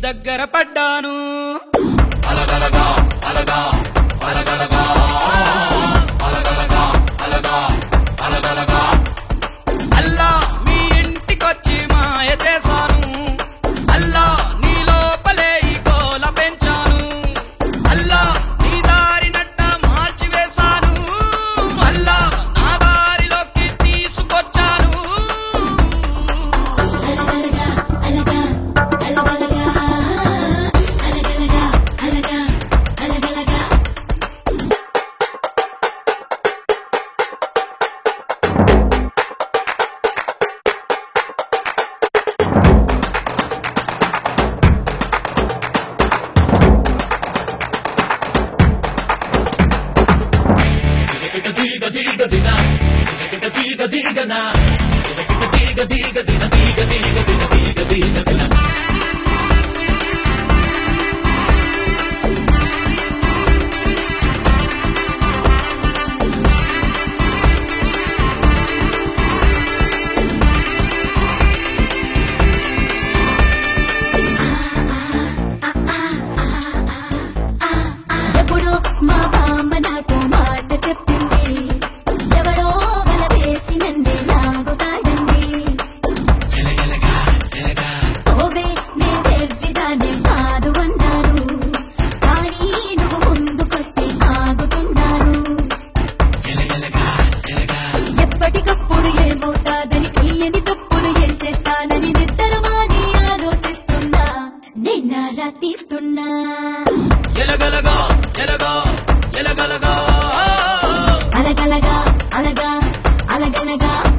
దగ్గర పడ్డాను అలగలగా అలగా అలగలగా అలగలగా అలగా అలగలగా అల్లా మీ ఇంటికొచ్చి మాయ చేశాను అల్లా నీ లోపలే ఈ గోల పెంచాను అల్లా నీ దారినట్ట మార్చివేశాను అల్లా నా దారిలోకి తీసుకొచ్చాను అలగలగా అలగా అలగలగా అలగలగా అలగా అలగలగా దిగ దిగ దిగ దిన దిగ దిగ దిగ నా దిగ దిగ దిగ దిన దిగ దిగ దిగ దిగ దిగ దిన ఎప్పుడు మా బామ్మ నాకు మాట చెప్పింది ఎవడో వల వేసి నన్నే లాగుతాడండి ఓవే నే వెర్రిదానే కాదు అన్నాను కానీ నువ్వు ముందుకొస్తే ఆగుతున్నాను ఎప్పటికప్పుడు ఏమవుతాదని చెయ్యని తప్పులు ఏం చేస్తానని నిద్రమాని ఆలోచిస్తున్నా నిన్నారా తీస్తున్నా ఎలగలగా ఎలగా ఎలగలగా అలగలగా అలగా అలగలగా